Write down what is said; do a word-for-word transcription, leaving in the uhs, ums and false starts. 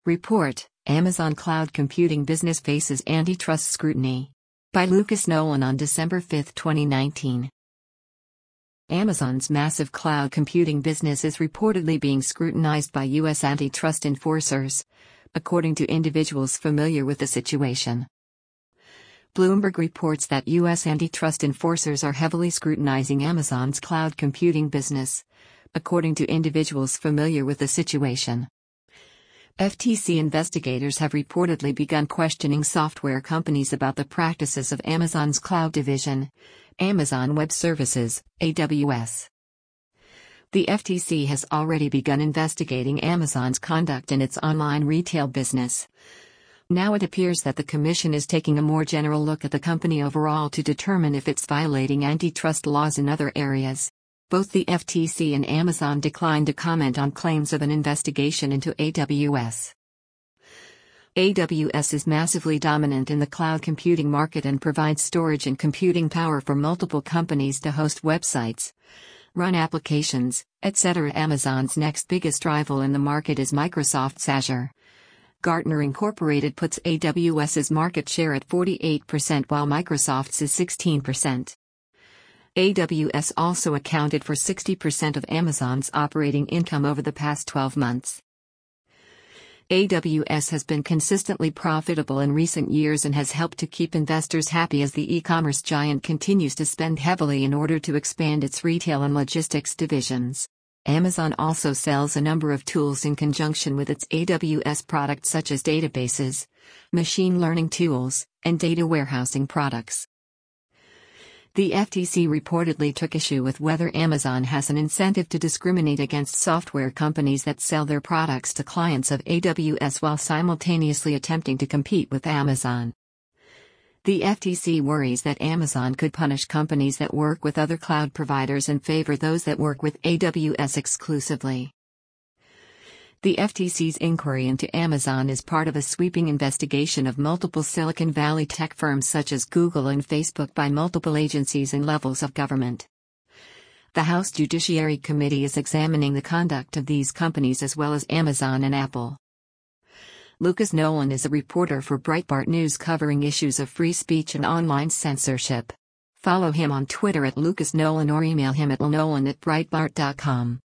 Report: Amazon Cloud Computing Business Faces Antitrust Scrutiny. By Lucas Nolan on December fifth, twenty nineteen. Amazon's massive cloud computing business is reportedly being scrutinized by U S antitrust enforcers, according to individuals familiar with the situation. Bloomberg reports that U S antitrust enforcers are heavily scrutinizing Amazon's cloud computing business, according to individuals familiar with the situation. F T C investigators have reportedly begun questioning software companies about the practices of Amazon's cloud division, Amazon Web Services, A W S. The F T C has already begun investigating Amazon's conduct in its online retail business. Now it appears that the Commission is taking a more general look at the company overall to determine if it's violating antitrust laws in other areas. Both the F T C and Amazon declined to comment on claims of an investigation into A W S. A W S is massively dominant in the cloud computing market and provides storage and computing power for multiple companies to host websites, run applications, et cetera. Amazon's next biggest rival in the market is Microsoft's Azure. Gartner Incorporated puts AWS's market share at forty-eight percent while Microsoft's is sixteen percent. A W S also accounted for sixty percent of Amazon's operating income over the past twelve months. A W S has been consistently profitable in recent years and has helped to keep investors happy as the e-commerce giant continues to spend heavily in order to expand its retail and logistics divisions. Amazon also sells a number of tools in conjunction with its A W S products such as databases, machine learning tools, and data warehousing products. The F T C reportedly took issue with whether Amazon has an incentive to discriminate against software companies that sell their products to clients of A W S while simultaneously attempting to compete with Amazon. The F T C worries that Amazon could punish companies that work with other cloud providers and favor those that work with A W S exclusively. The F T C's inquiry into Amazon is part of a sweeping investigation of multiple Silicon Valley tech firms such as Google and Facebook by multiple agencies and levels of government. The House Judiciary Committee is examining the conduct of these companies as well as Amazon and Apple. Lucas Nolan is a reporter for Breitbart News covering issues of free speech and online censorship. Follow him on Twitter at Lucas Nolan or email him at nolan at breitbart dot com.